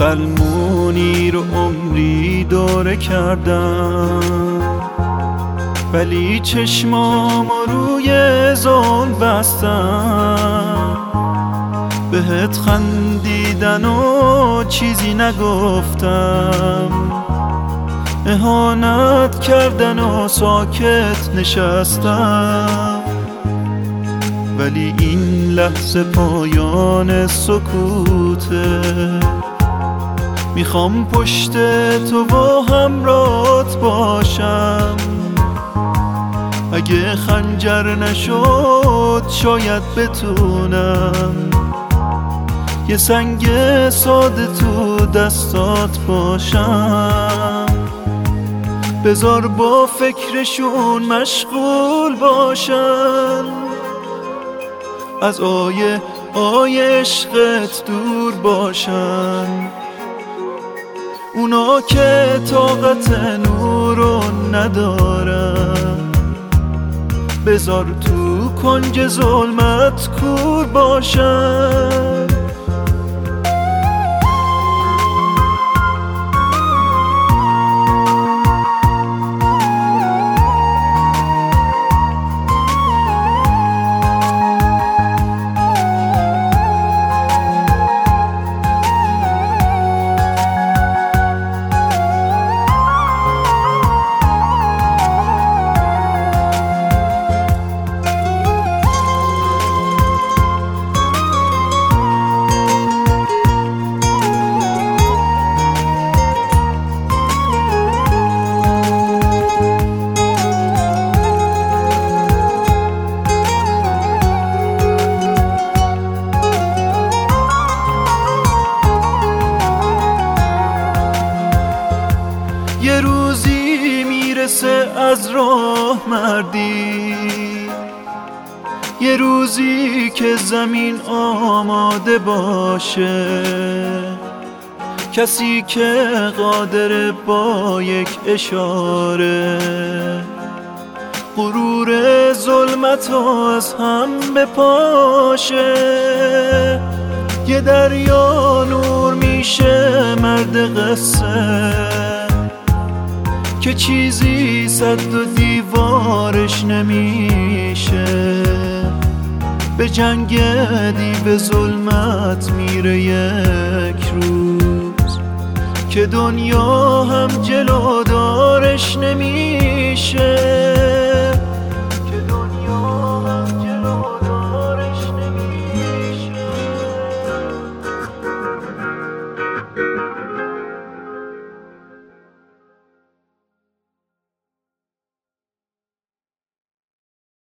مسلمونی رو عمری دوره کردم، ولی چشمامو روی ظلم بستم. بهت خندیدن و چیزی نگفتم، اهانت کردن و ساکت نشستم. ولی این لحظه پایان سکوته، میخوام پشت تو و همراهت باشم. اگه خنجر نشد شاید بتونم یه سنگ ساده تو دستات باشم. بذار با فکرشون مشغول باشن، از آیه عشقت دور باشن. اونا که طاقت نورو ندارن، بذار تو کنج ظلمت کور باشن. یه روزی میرسه از راه مردی، یه روزی که زمین آماده باشه. کسی که قادر با یک اشاره غرور ظلمتو از هم بپاشه. یه دریا نور میشه مرد قصه، که چیزی صد و دیوارش نمیشه. به جنگ دیو ظلمت میره یک روز، که دنیا هم جلودارش نمیشه.